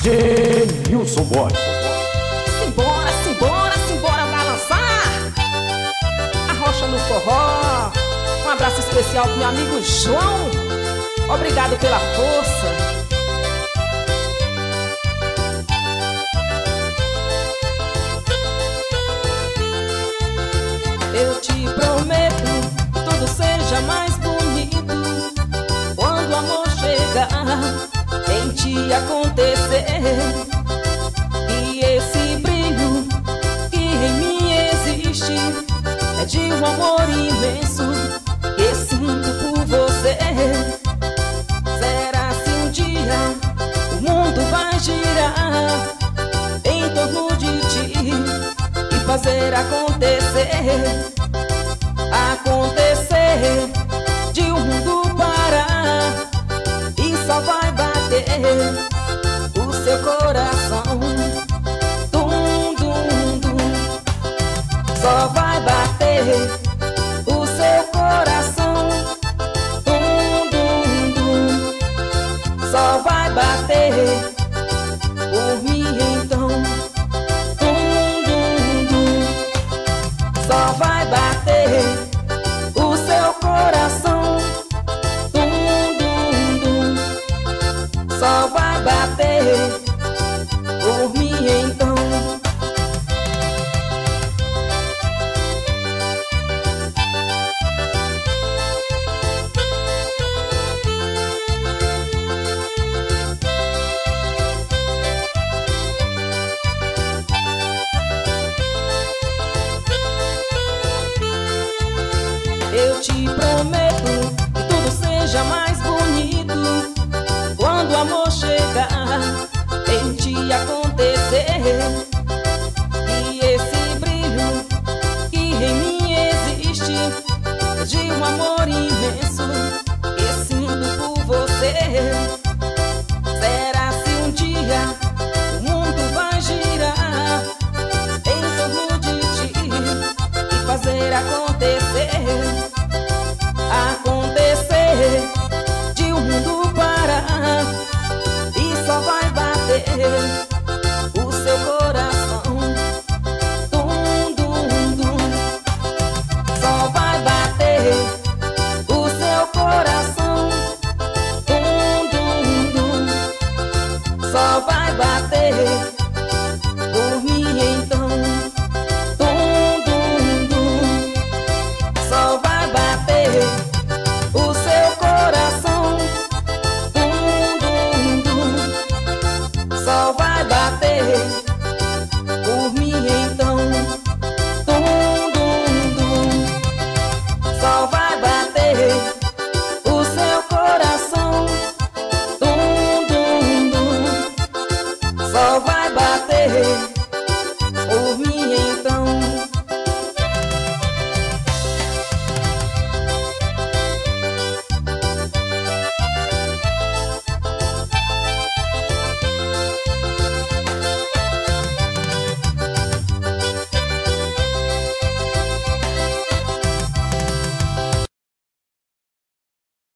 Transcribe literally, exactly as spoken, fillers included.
Denilson Boy. Simbora, simbora, simbora balançar a rocha no forró. Um abraço especial pro meu amigo João. Obrigado pela força. Eu te prometo, tudo seja mais bonito quando o amor chegar em te acontecer. E esse brilho que em mim existe é de um amor imenso que sinto por você. Será se um dia o mundo vai girar em torno de ti e fazer acontecer, acontecer, de um mundo parar e só vai bater o seu coração, dum, dum, dum. Só vai bater o seu coração, dum, dum, dum. Só vai bater por mim então, dum, dum, dum. Só vai bater o seu coração, dum, dum, dum. Só vai bater por mim então. Eu te prometo que tudo seja mais bonito quando o amor chegar em te acontecer. E esse brilho que em mim existe é de um amor imenso que sinto por você. Será se um dia o mundo vai girar em torno de ti e fazer acontecer, acontecer, de um mundo parar e só vai bater o seu coração, dum, dum, dum. Só vai bater o seu coração, dum, dum, dum. Só vai